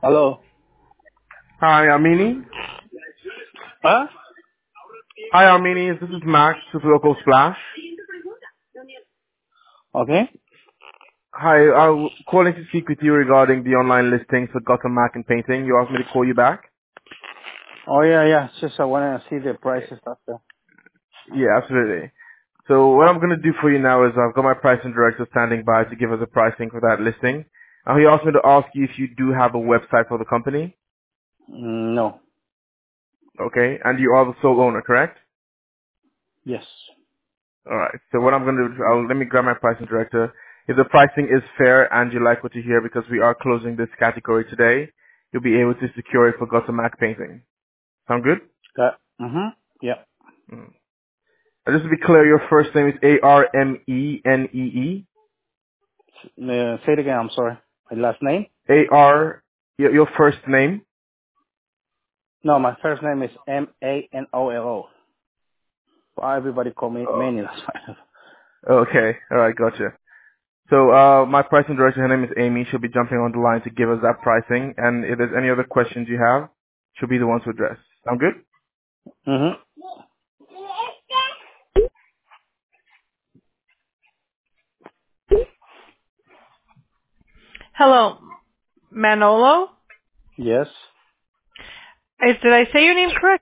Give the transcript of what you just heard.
Hello. Hi, Armini. Huh? Hi, Armini. This is Max with Local Splash. Okay. Hi, I'm calling to speak with you regarding the online listings for Gotham Mac and Painting. You asked me to call you back? Oh yeah, yeah. Just I want to see the prices after. Yeah, absolutely. So what I'm going to do for you now is I've got my pricing director standing by to give us a pricing for that listing. He asked me to ask you if you do have a website for the company. No. Okay, and you are the sole owner, correct? Yes. All right. So what I'm going to do, let me grab my pricing director. If the pricing is fair and you like what you hear because we are closing this category today, you'll be able to secure it for Gotham Mac Painting. Sound good? Mhm. Yeah. Mm. Just to be clear, your first name is Armenee. Say it again. I'm sorry. My last name? A-R, your first name. No, my first name is Manolo. Well, everybody call me Oh, Manny. That's fine. okay. All right. Gotcha. So, my pricing director, her name is Amy. She'll be jumping on the line to give us that pricing. And if there's any other questions you have, she'll be the one to address. Sound good? Mhm. Hello, Manolo. Yes. Did I say your name correct?